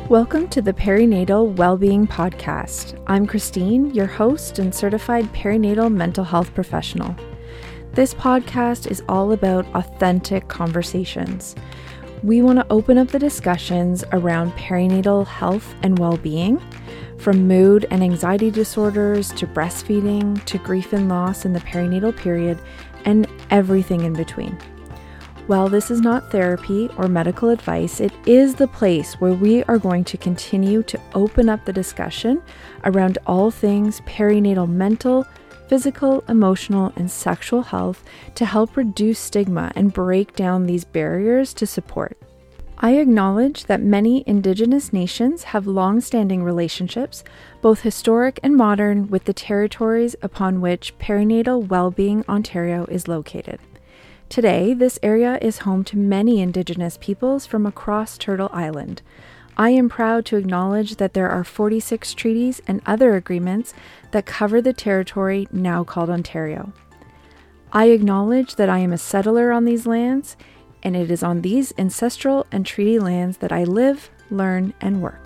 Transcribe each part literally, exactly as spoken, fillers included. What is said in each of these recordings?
Welcome to the Perinatal Wellbeing Podcast. I'm Christine, your host and certified perinatal mental health professional. This podcast is all about authentic conversations. We want to open up the discussions around perinatal health and well-being, from mood and anxiety disorders to breastfeeding to grief and loss in the perinatal period, and everything in between. While this is not therapy or medical advice, it is the place where we are going to continue to open up the discussion around all things perinatal mental, physical, emotional, and sexual health to help reduce stigma and break down these barriers to support. I acknowledge that many Indigenous nations have long-standing relationships, both historic and modern, with the territories upon which Perinatal Wellbeing Ontario is located. Today, this area is home to many Indigenous peoples from across Turtle Island. I am proud to acknowledge that there are forty-six treaties and other agreements that cover the territory now called Ontario. I acknowledge that I am a settler on these lands, and it is on these ancestral and treaty lands that I live, learn, and work.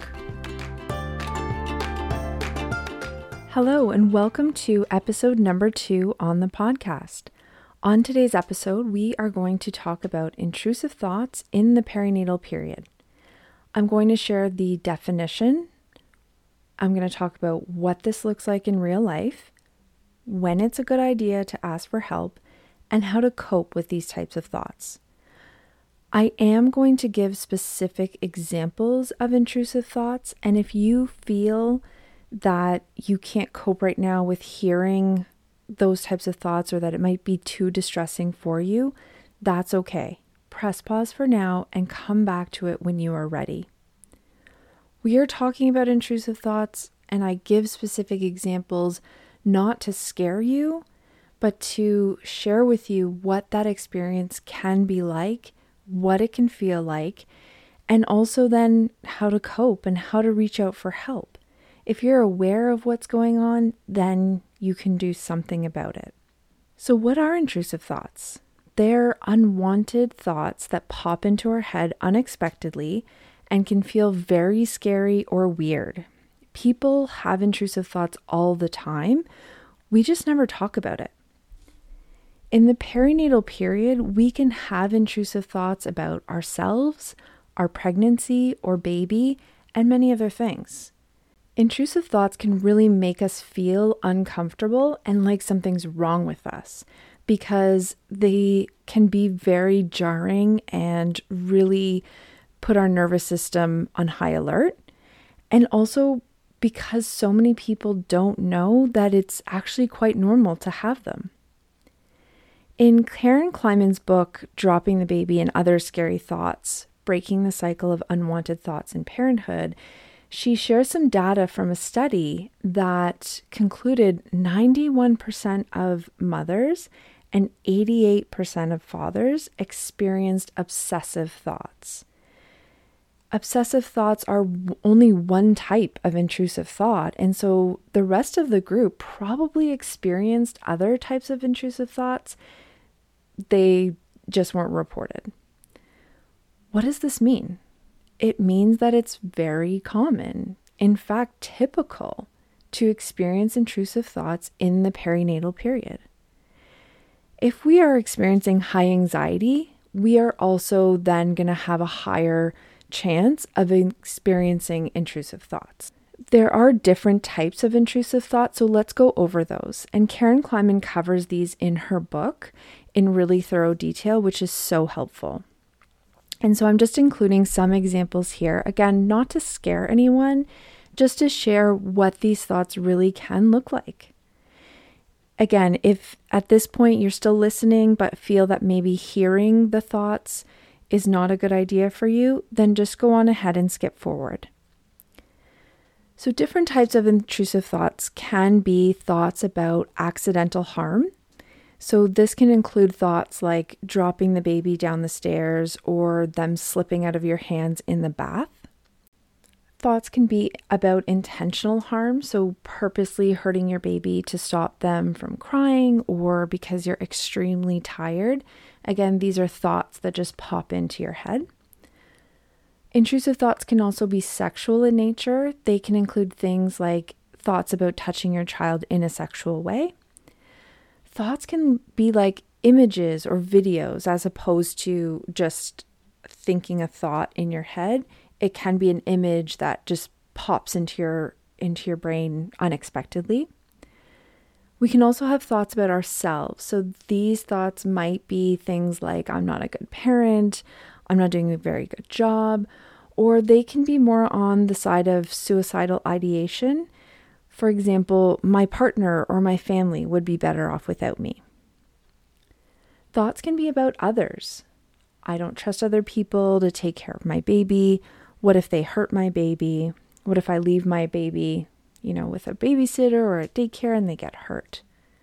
Hello, and welcome to episode number two on the podcast. On today's episode, we are going to talk about intrusive thoughts in the perinatal period. I'm going to share the definition. I'm going to talk about what this looks like in real life, when it's a good idea to ask for help, and how to cope with these types of thoughts. I am going to give specific examples of intrusive thoughts, and if you feel that you can't cope right now with hearing those types of thoughts or that it might be too distressing for you, that's okay. Press pause for now and come back to it when you are ready. We are talking about intrusive thoughts, and I give specific examples not to scare you, but to share with you what that experience can be like, what it can feel like, and also then how to cope and how to reach out for help. If you're aware of what's going on, then you can do something about it. So what are intrusive thoughts? They're unwanted thoughts that pop into our head unexpectedly and can feel very scary or weird. People have intrusive thoughts all the time. We just never talk about it. In the perinatal period, we can have intrusive thoughts about ourselves, our pregnancy or baby, and many other things. Intrusive thoughts can really make us feel uncomfortable and like something's wrong with us because they can be very jarring and really put our nervous system on high alert. And also because so many people don't know that it's actually quite normal to have them. In Karen Kleiman's book, Dropping the Baby and Other Scary Thoughts, Breaking the Cycle of Unwanted Thoughts in Parenthood, she shares some data from a study that concluded ninety-one percent of mothers and eighty-eight percent of fathers experienced obsessive thoughts. Obsessive thoughts are only one type of intrusive thought, and so the rest of the group probably experienced other types of intrusive thoughts. They just weren't reported. What does this mean? It means that it's very common, in fact, typical, to experience intrusive thoughts in the perinatal period. If we are experiencing high anxiety, we are also then going to have a higher chance of experiencing intrusive thoughts. There are different types of intrusive thoughts, so let's go over those. And Karen Kleiman covers these in her book in really thorough detail, which is so helpful. And so I'm just including some examples here, again, not to scare anyone, just to share what these thoughts really can look like. Again, if at this point you're still listening, but feel that maybe hearing the thoughts is not a good idea for you, then just go on ahead and skip forward. So different types of intrusive thoughts can be thoughts about accidental harm. So this can include thoughts like dropping the baby down the stairs or them slipping out of your hands in the bath. Thoughts can be about intentional harm, so purposely hurting your baby to stop them from crying or because you're extremely tired. Again, these are thoughts that just pop into your head. Intrusive thoughts can also be sexual in nature. They can include things like thoughts about touching your child in a sexual way. Thoughts can be like images or videos as opposed to just thinking a thought in your head. It can be an image that just pops into your into your brain unexpectedly. We can also have thoughts about ourselves. So these thoughts might be things like, I'm not a good parent, I'm not doing a very good job, or they can be more on the side of suicidal ideation. For example, my partner or my family would be better off without me. Thoughts can be about others. I don't trust other people to take care of my baby. What if they hurt my baby? What if I leave my baby, you know, with a babysitter or a daycare and they get hurt?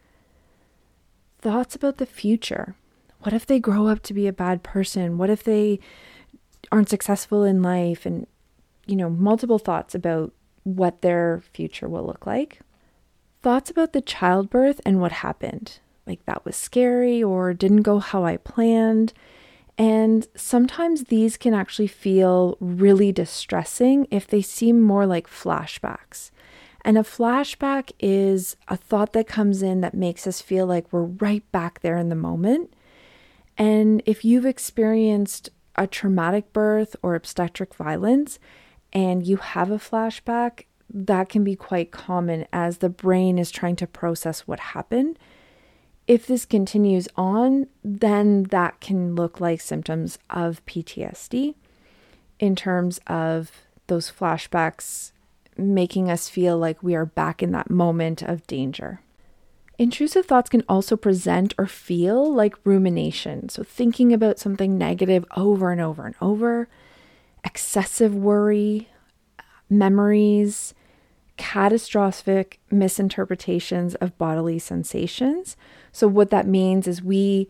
Thoughts about the future. What if they grow up to be a bad person? What if they aren't successful in life? And, you know, multiple thoughts about what their future will look like. Thoughts about the childbirth and what happened. Like that was scary or didn't go how I planned. And sometimes these can actually feel really distressing if they seem more like flashbacks. And a flashback is a thought that comes in that makes us feel like we're right back there in the moment. And if you've experienced a traumatic birth or obstetric violence and you have a flashback, that can be quite common as the brain is trying to process what happened. If this continues on, then that can look like symptoms of P T S D in terms of those flashbacks making us feel like we are back in that moment of danger. Intrusive thoughts can also present or feel like rumination. So thinking about something negative over and over and over, excessive worry, memories, catastrophic misinterpretations of bodily sensations. So what that means is we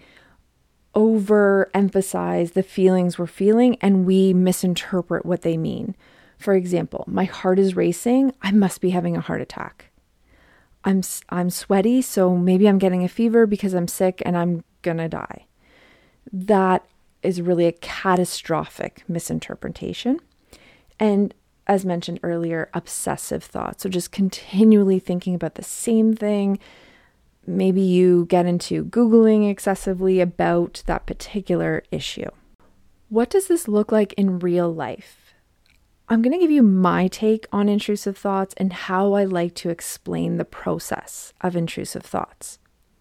overemphasize the feelings we're feeling and we misinterpret what they mean. For example, my heart is racing. I must be having a heart attack. I'm I'm sweaty, so maybe I'm getting a fever because I'm sick and I'm gonna die. That is really a catastrophic misinterpretation. And as mentioned earlier, obsessive thoughts. So just continually thinking about the same thing. Maybe you get into Googling excessively about that particular issue. What does this look like in real life? I'm going to give you my take on intrusive thoughts and how I like to explain the process of intrusive thoughts.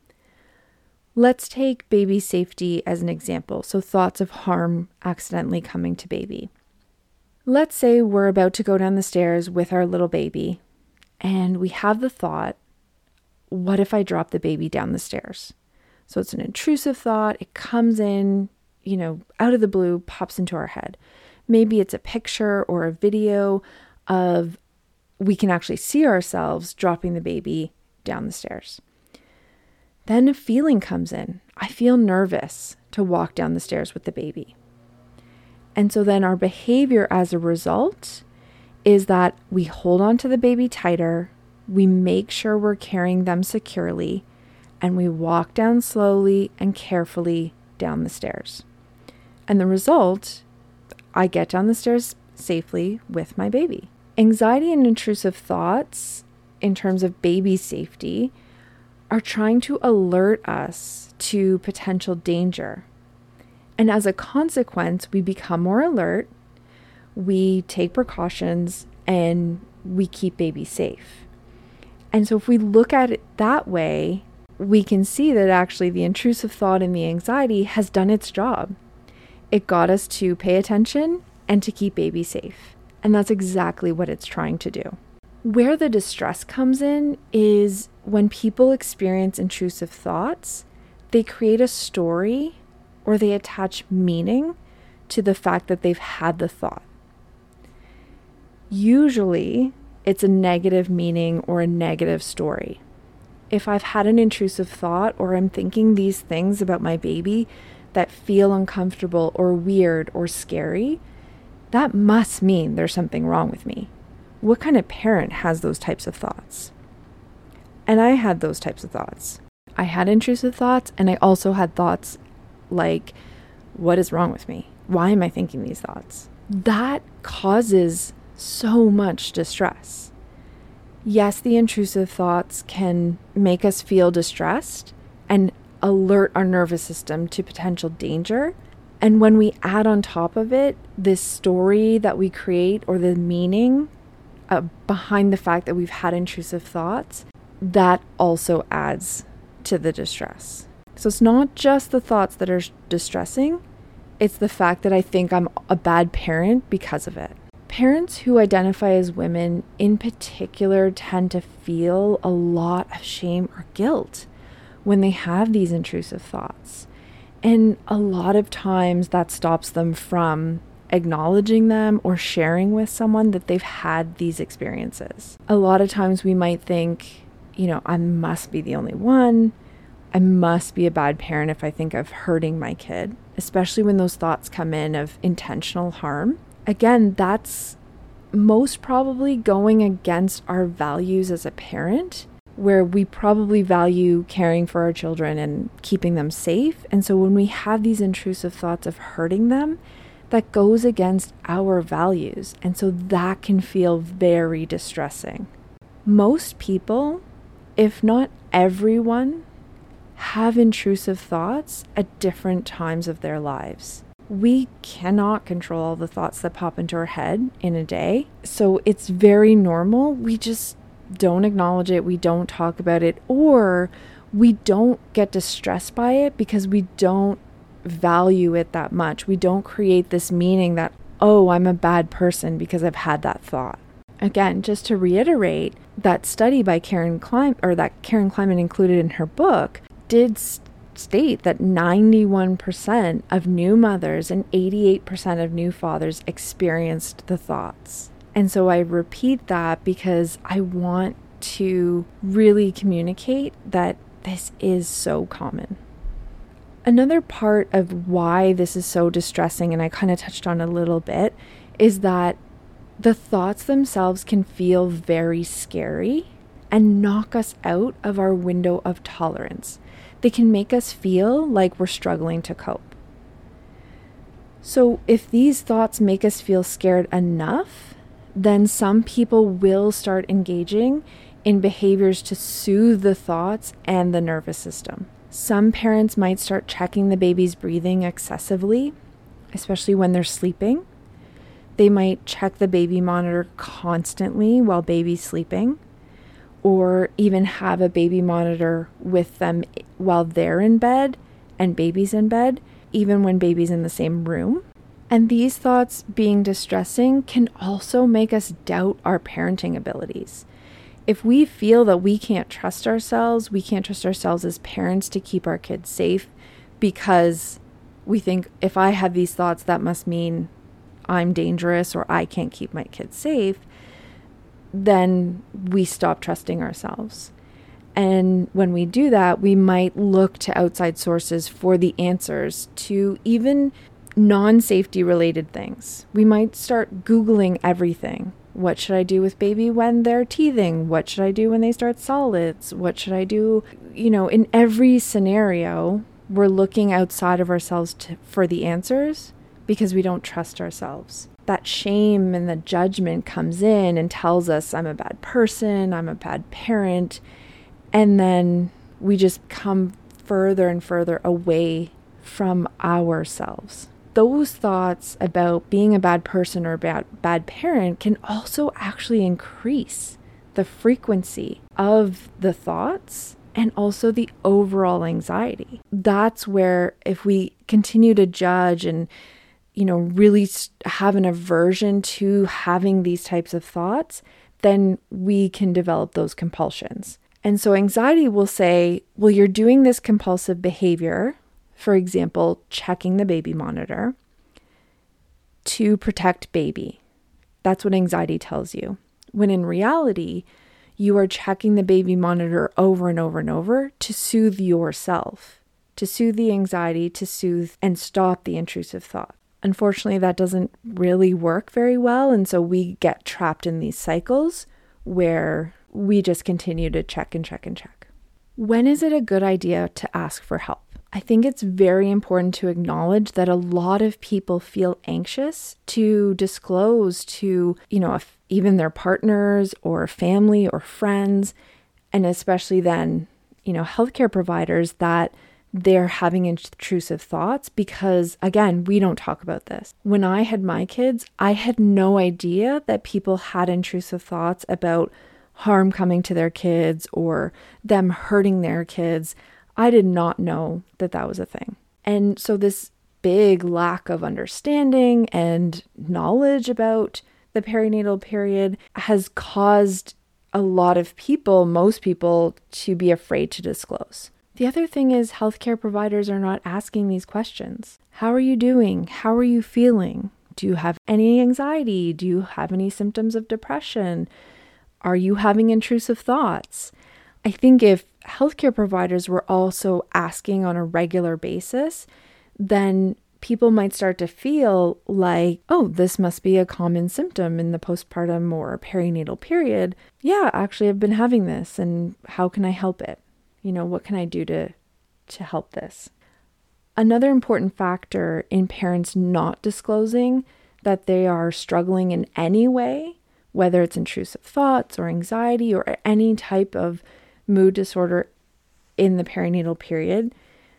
Let's take baby safety as an example. So thoughts of harm accidentally coming to baby. Let's say we're about to go down the stairs with our little baby and we have the thought, what if I drop the baby down the stairs? So it's an intrusive thought. It comes in, you know, out of the blue, pops into our head. Maybe it's a picture or a video of we can actually see ourselves dropping the baby down the stairs. Then a feeling comes in. I feel nervous to walk down the stairs with the baby. And so then our behavior as a result is that we hold on to the baby tighter, we make sure we're carrying them securely, and we walk down slowly and carefully down the stairs. And the result, I get down the stairs safely with my baby. Anxiety and intrusive thoughts, in terms of baby safety, are trying to alert us to potential danger. And as a consequence, we become more alert, we take precautions, and we keep baby safe. And so if we look at it that way, we can see that actually the intrusive thought and the anxiety has done its job. It got us to pay attention and to keep baby safe. And that's exactly what it's trying to do. Where the distress comes in is when people experience intrusive thoughts, they create a story or they attach meaning to the fact that they've had the thought. Usually, it's a negative meaning or a negative story. If I've had an intrusive thought or I'm thinking these things about my baby that feel uncomfortable or weird or scary, that must mean there's something wrong with me. What kind of parent has those types of thoughts? And I had those types of thoughts. I had intrusive thoughts, and I also had thoughts like, what is wrong with me? Why am I thinking these thoughts? that causes so much distress. Yes, the intrusive thoughts can make us feel distressed and alert our nervous system to potential danger. And when we add on top of it this story that we create or the meaning uh, behind the fact that we've had intrusive thoughts, that also adds to the distress. So it's not just the thoughts that are distressing, it's the fact that I think I'm a bad parent because of it. Parents who identify as women in particular tend to feel a lot of shame or guilt when they have these intrusive thoughts. And a lot of times that stops them from acknowledging them or sharing with someone that they've had these experiences. A lot of times we might think, you know, I must be the only one. I must be a bad parent if I think of hurting my kid, especially when those thoughts come in of intentional harm. Again, that's most probably going against our values as a parent, where we probably value caring for our children and keeping them safe. And so when we have these intrusive thoughts of hurting them, that goes against our values. And so that can feel very distressing. Most people, if not everyone, have intrusive thoughts at different times of their lives. We cannot control all the thoughts that pop into our head in a day. So it's very normal. We just don't acknowledge it. We don't talk about it, or we don't get distressed by it because we don't value it that much. We don't create this meaning that, oh, I'm a bad person because I've had that thought. Again, just to reiterate, that study by Karen Klein, or that Karen Kleinman included in her book, did st- state that ninety-one percent of new mothers and eighty-eight percent of new fathers experienced the thoughts. And so I repeat that because I want to really communicate that this is so common. Another part of why this is so distressing, and I kind of touched on a little bit, is that the thoughts themselves can feel very scary and knock us out of our window of tolerance. They can make us feel like we're struggling to cope. So if these thoughts make us feel scared enough, then some people will start engaging in behaviors to soothe the thoughts and the nervous system. Some parents might start checking the baby's breathing excessively, especially when they're sleeping. They might check the baby monitor constantly while baby's sleeping, or even have a baby monitor with them while they're in bed and baby's in bed, even when baby's in the same room. And these thoughts being distressing can also make us doubt our parenting abilities. If we feel that we can't trust ourselves, we can't trust ourselves as parents to keep our kids safe because we think if I have these thoughts, that must mean I'm dangerous or I can't keep my kids safe, then we stop trusting ourselves. And when we do that, we might look to outside sources for the answers to even non-safety related things. We might start Googling everything. What should I do with baby when they're teething? What should I do when they start solids? What should I do? You know, in every scenario, we're looking outside of ourselves to, for the answers because we don't trust ourselves. That shame and the judgment comes in and tells us I'm a bad person, I'm a bad parent, and then we just come further and further away from ourselves. Those thoughts about being a bad person or a bad, bad parent can also actually increase the frequency of the thoughts and also the overall anxiety. That's where if we continue to judge and, you know, really have an aversion to having these types of thoughts, then we can develop those compulsions. And so anxiety will say, well, you're doing this compulsive behavior, for example, checking the baby monitor, to protect baby. That's what anxiety tells you. When in reality, you are checking the baby monitor over and over and over to soothe yourself, to soothe the anxiety, to soothe and stop the intrusive thought. Unfortunately, that doesn't really work very well. And so we get trapped in these cycles where we just continue to check and check and check. When is it a good idea to ask for help? I think it's very important to acknowledge that a lot of people feel anxious to disclose to, you know, if even their partners or family or friends, and especially then, you know, healthcare providers, that they're having intrusive thoughts because, again, we don't talk about this. When I had my kids, I had no idea that people had intrusive thoughts about harm coming to their kids or them hurting their kids. I did not know that that was a thing. And so this big lack of understanding and knowledge about the perinatal period has caused a lot of people, most people, to be afraid to disclose. The other thing is healthcare providers are not asking these questions. How are you doing? How are you feeling? Do you have any anxiety? Do you have any symptoms of depression? Are you having intrusive thoughts? I think if healthcare providers were also asking on a regular basis, then people might start to feel like, oh, this must be a common symptom in the postpartum or perinatal period. Yeah, actually, I've been having this, and how can I help it? You know, what can I do to, to help this? Another important factor in parents not disclosing that they are struggling in any way, whether it's intrusive thoughts or anxiety or any type of mood disorder in the perinatal period,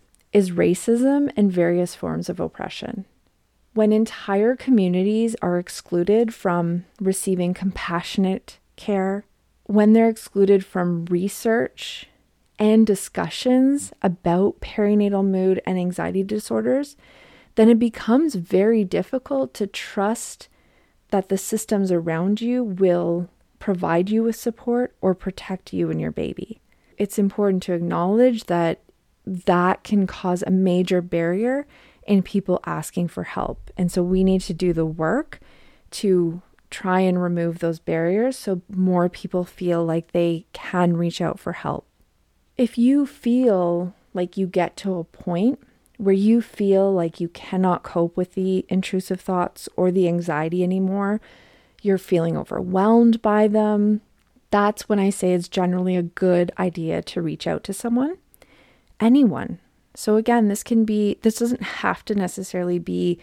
is racism and various forms of oppression. When entire communities are excluded from receiving compassionate care, when they're excluded from research and discussions about perinatal mood and anxiety disorders, then it becomes very difficult to trust that the systems around you will provide you with support or protect you and your baby. It's important to acknowledge that that can cause a major barrier in people asking for help. And so we need to do the work to try and remove those barriers so more people feel like they can reach out for help. If you feel like you get to a point where you feel like you cannot cope with the intrusive thoughts or the anxiety anymore, you're feeling overwhelmed by them, that's when I say it's generally a good idea to reach out to someone. Anyone. So again, this can be, this doesn't have to necessarily be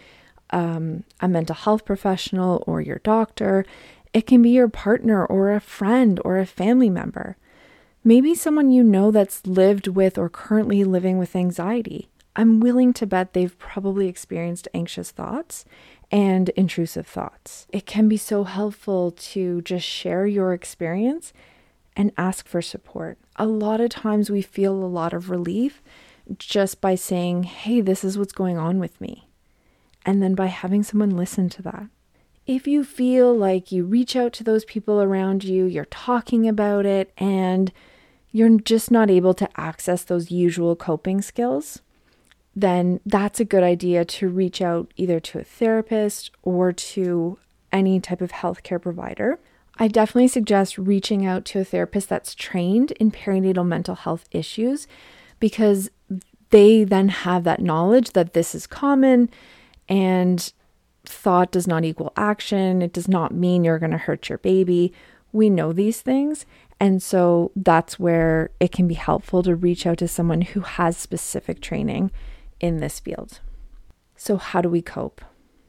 um, a mental health professional or your doctor. It can be your partner or a friend or a family member. Maybe someone you know that's lived with or currently living with anxiety. I'm willing to bet they've probably experienced anxious thoughts and intrusive thoughts. It can be so helpful to just share your experience and ask for support. A lot of times we feel a lot of relief just by saying, hey, this is what's going on with me. And then by having someone listen to that. If you feel like you reach out to those people around you, you're talking about it, and you're just not able to access those usual coping skills, then that's a good idea to reach out either to a therapist or to any type of healthcare provider. I definitely suggest reaching out to a therapist that's trained in perinatal mental health issues, because they then have that knowledge that this is common and thought does not equal action. It does not mean you're going to hurt your baby. We know these things. And so that's where it can be helpful to reach out to someone who has specific training in this field. So how do we cope?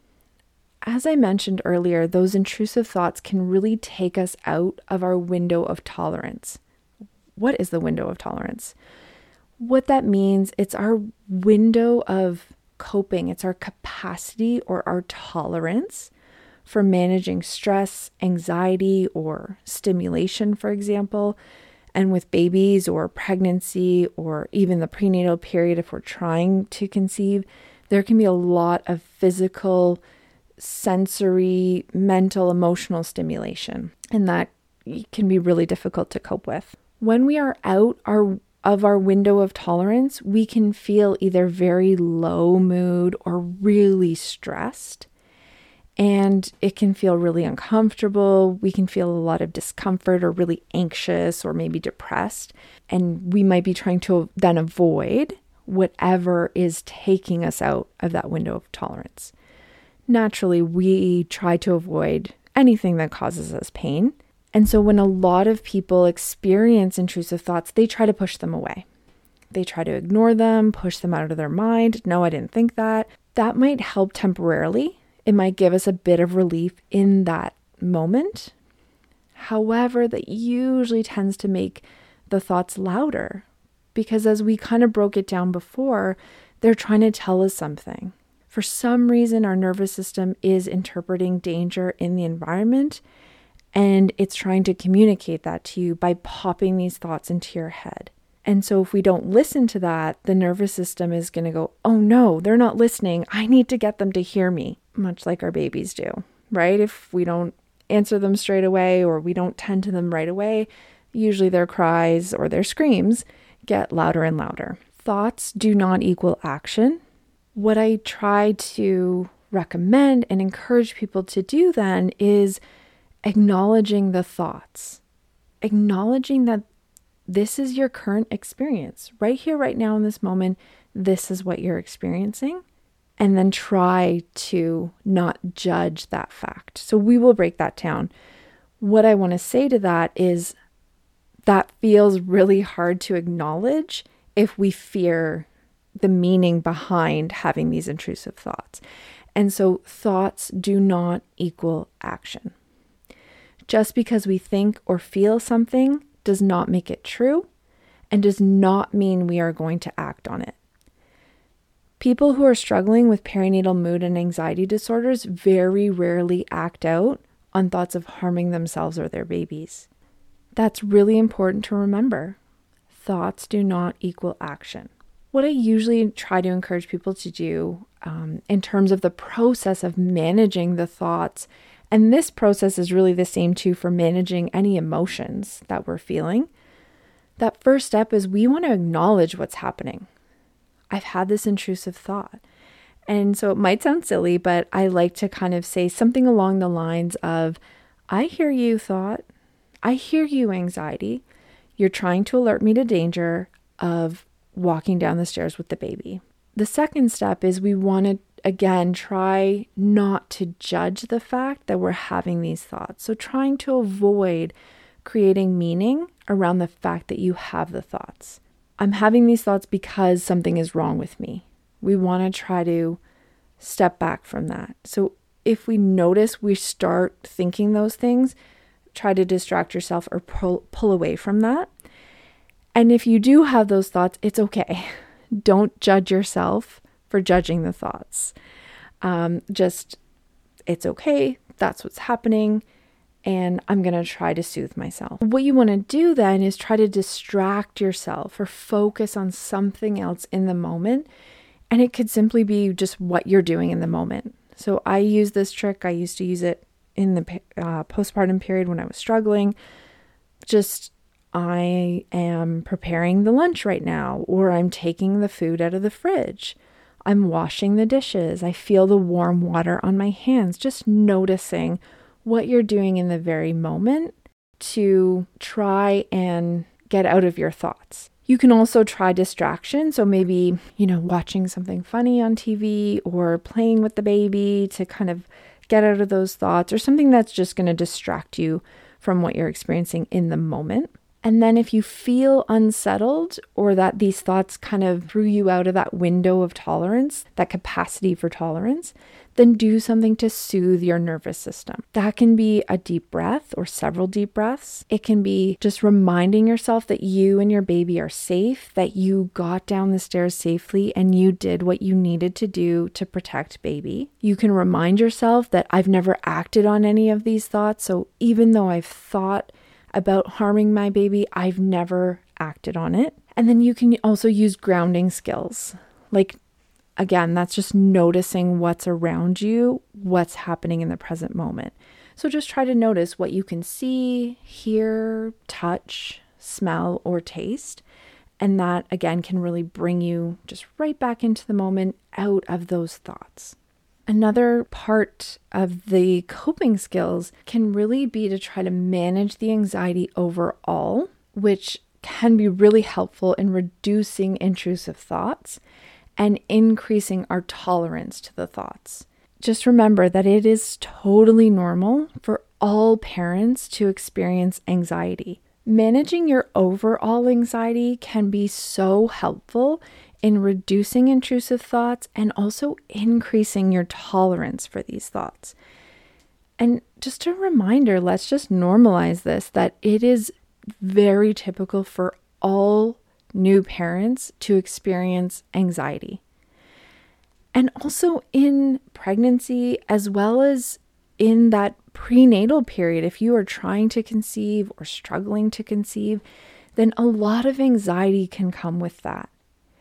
As I mentioned earlier, those intrusive thoughts can really take us out of our window of tolerance. What is the window of tolerance? What that means, it's our window of coping. It's our capacity or our tolerance for managing stress, anxiety, or stimulation, for example. And with babies or pregnancy or even the prenatal period, if we're trying to conceive, there can be a lot of physical, sensory, mental, emotional stimulation, and that can be really difficult to cope with. When we are out our of our window of tolerance, we can feel either very low mood or really stressed, and it can feel really uncomfortable. We can feel a lot of discomfort or really anxious or maybe depressed, and we might be trying to then avoid whatever is taking us out of that window of tolerance. Naturally, we try to avoid anything that causes us pain. And so when a lot of people experience intrusive thoughts, they try to push them away. they try to ignore them, push them out of their mind. No, I didn't think that. That might help temporarily. It might give us a bit of relief in that moment. However, that usually tends to make the thoughts louder because as we kind of broke it down before, they're trying to tell us something. For some reason, our nervous system is interpreting danger in the environment, and it's trying to communicate that to you by popping these thoughts into your head. And so if we don't listen to that, the nervous system is going to go, oh no, they're not listening. I need to get them to hear me, much like our babies do, right? If we don't answer them straight away or we don't tend to them right away, usually their cries or their screams get louder and louder. Thoughts do not equal action. What I try to recommend and encourage people to do then is acknowledging the thoughts, acknowledging that this is your current experience. Right here, right now in this moment, this is what you're experiencing. And then try to not judge that fact. So we will break that down. What I want to say to that is that feels really hard to acknowledge if we fear the meaning behind having these intrusive thoughts. And so thoughts do not equal action. Just because we think or feel something does not make it true and does not mean we are going to act on it. People who are struggling with perinatal mood and anxiety disorders very rarely act out on thoughts of harming themselves or their babies. That's really important to remember. Thoughts do not equal action. What I usually try to encourage people to do um, in terms of the process of managing the thoughts, and this process is really the same too for managing any emotions that we're feeling. That first step is we want to acknowledge what's happening. I've had this intrusive thought. And so it might sound silly, but I like to kind of say something along the lines of, I hear you, thought. I hear you, anxiety. You're trying to alert me to danger of walking down the stairs with the baby. The second step is we want to, again, try not to judge the fact that we're having these thoughts. So trying to avoid creating meaning around the fact that you have the thoughts. I'm having these thoughts because something is wrong with me. We want to try to step back from that. So if we notice we start thinking those things, try to distract yourself or pull, pull away from that. And if you do have those thoughts, it's okay. Don't judge yourself for judging the thoughts. Um, just, it's okay. That's what's happening. And I'm going to try to soothe myself. What you want to do then is try to distract yourself or focus on something else in the moment. And it could simply be just what you're doing in the moment. So I use this trick. I used to use it in the uh, postpartum period when I was struggling. Just, I am preparing the lunch right now, or I'm taking the food out of the fridge. I'm washing the dishes. I feel the warm water on my hands. Just noticing what you're doing in the very moment to try and get out of your thoughts. You can also try distraction. So maybe, you know, watching something funny on T V or playing with the baby to kind of get out of those thoughts, or something that's just going to distract you from what you're experiencing in the moment. And then if you feel unsettled or that these thoughts kind of threw you out of that window of tolerance, that capacity for tolerance, then do something to soothe your nervous system. That can be a deep breath or several deep breaths. It can be just reminding yourself that you and your baby are safe, that you got down the stairs safely and you did what you needed to do to protect baby. You can remind yourself that I've never acted on any of these thoughts. So even though I've thought about harming my baby, I've never acted on it. And then you can also use grounding skills. Like, again, that's just noticing what's around you, what's happening in the present moment. So just try to notice what you can see, hear, touch, smell, or taste. And that, again, can really bring you just right back into the moment, out of those thoughts. Another part of the coping skills can really be to try to manage the anxiety overall, which can be really helpful in reducing intrusive thoughts and increasing our tolerance to the thoughts. Just remember that it is totally normal for all parents to experience anxiety. Managing your overall anxiety can be so helpful in reducing intrusive thoughts and also increasing your tolerance for these thoughts. And just a reminder, let's just normalize this, that it is very typical for all new parents to experience anxiety. And also in pregnancy, as well as in that prenatal period, if you are trying to conceive or struggling to conceive, then a lot of anxiety can come with that.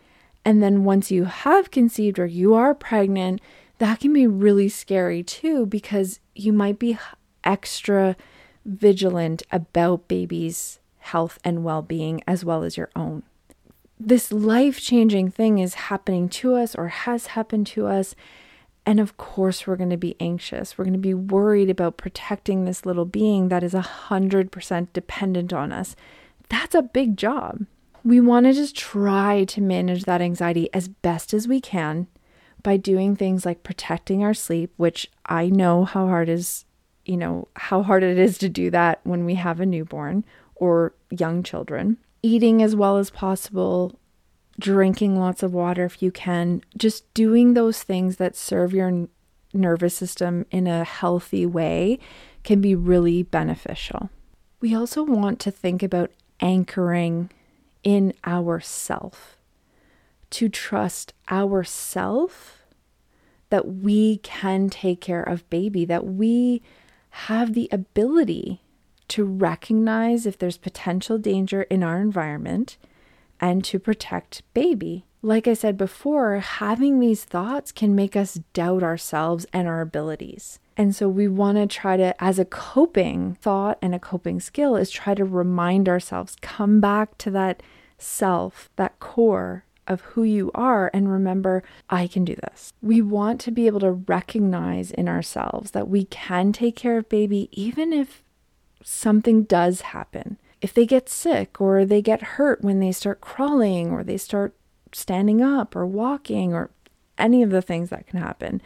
And then once you have conceived or you are pregnant, that can be really scary too, because you might be extra vigilant about baby's health and well-being as well as your own. This life-changing thing is happening to us or has happened to us. And of course, we're going to be anxious. We're going to be worried about protecting this little being that is one hundred percent dependent on us. That's a big job. We want to just try to manage that anxiety as best as we can by doing things like protecting our sleep, which I know how hard is, you know, how hard it is to do that when we have a newborn or young children. Eating as well as possible, drinking lots of water if you can, just doing those things that serve your n- nervous system in a healthy way can be really beneficial. We also want to think about anchoring in ourself, to trust ourself that we can take care of baby, that we have the ability to recognize if there's potential danger in our environment and to protect baby. Like I said before, having these thoughts can make us doubt ourselves and our abilities. And so we want to try to, as a coping thought and a coping skill, is try to remind ourselves, come back to that self, that core of who you are, and remember, I can do this. We want to be able to recognize in ourselves that we can take care of baby, even if something does happen. If they get sick or they get hurt when they start crawling or they start standing up or walking or any of the things that can happen,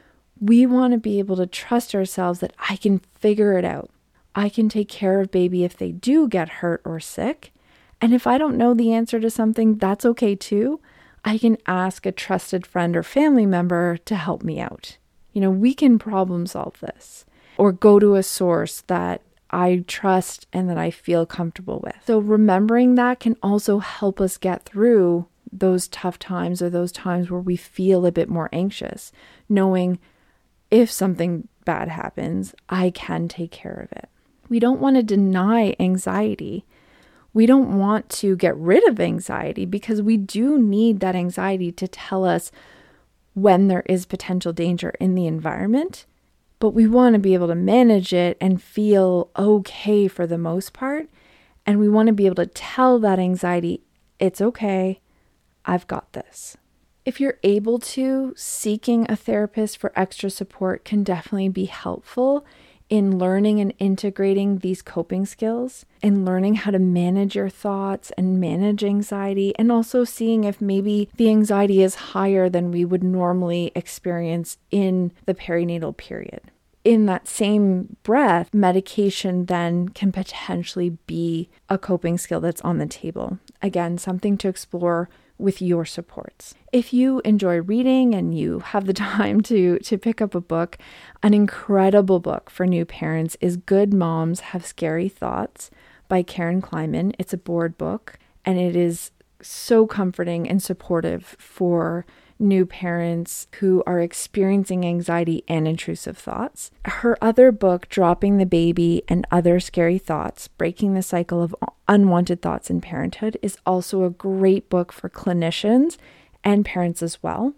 we want to be able to trust ourselves that I can figure it out. I can take care of baby if they do get hurt or sick. And if I don't know the answer to something, that's okay too. I can ask a trusted friend or family member to help me out. You know, we can problem solve this or go to a source that I trust and that I feel comfortable with. So remembering that can also help us get through those tough times or those times where we feel a bit more anxious, knowing if something bad happens, I can take care of it. We don't want to deny anxiety. We don't want to get rid of anxiety because we do need that anxiety to tell us when there is potential danger in the environment. But we want to be able to manage it and feel okay for the most part. And we want to be able to tell that anxiety, it's okay, I've got this. If you're able to, seeking a therapist for extra support can definitely be helpful in learning and integrating these coping skills and learning how to manage your thoughts and manage anxiety, and also seeing if maybe the anxiety is higher than we would normally experience in the perinatal period. In that same breath, medication then can potentially be a coping skill that's on the table. Again, something to explore with your supports. If you enjoy reading and you have the time to, to pick up a book, an incredible book for new parents is Good Moms Have Scary Thoughts by Karen Kleiman. It's a board book and it is so comforting and supportive for new parents who are experiencing anxiety and intrusive thoughts. Her other book, Dropping the Baby and Other Scary Thoughts, Breaking the Cycle of Unwanted Thoughts in Parenthood, is also a great book for clinicians and parents as well.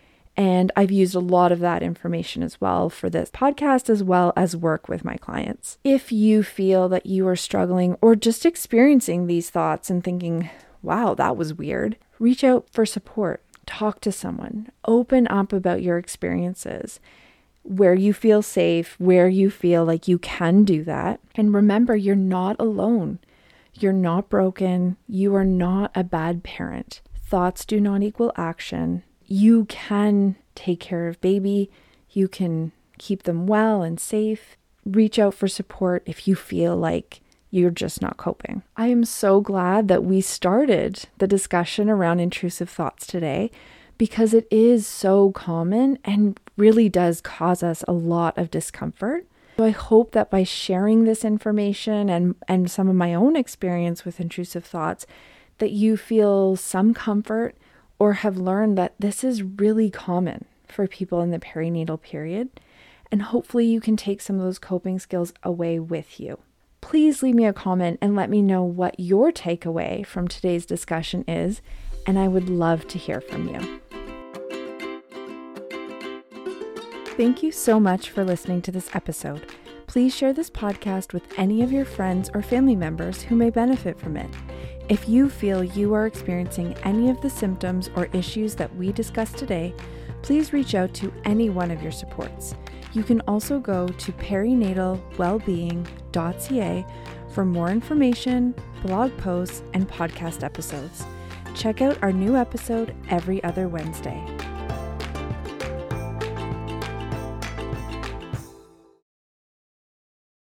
And I've used a lot of that information as well for this podcast, as well as work with my clients. If you feel that you are struggling or just experiencing these thoughts and thinking, wow, that was weird, reach out for support. Talk to someone, open up about your experiences, where you feel safe, where you feel like you can do that. And remember, you're not alone. You're not broken. You are not a bad parent. Thoughts do not equal action. You can take care of baby. You can keep them well and safe. Reach out for support if you feel like You're just not coping. I am so glad that we started the discussion around intrusive thoughts today, because it is so common and really does cause us a lot of discomfort. So I hope that by sharing this information and, and some of my own experience with intrusive thoughts, that you feel some comfort or have learned that this is really common for people in the perinatal period. And hopefully you can take some of those coping skills away with you. Please leave me a comment and let me know what your takeaway from today's discussion is, and I would love to hear from you. Thank you so much for listening to this episode. Please share this podcast with any of your friends or family members who may benefit from it. If you feel you are experiencing any of the symptoms or issues that we discussed today, please reach out to any one of your supports. You can also go to perinatal wellbeing dot c a for more information, blog posts, and podcast episodes. Check out our new episode every other Wednesday.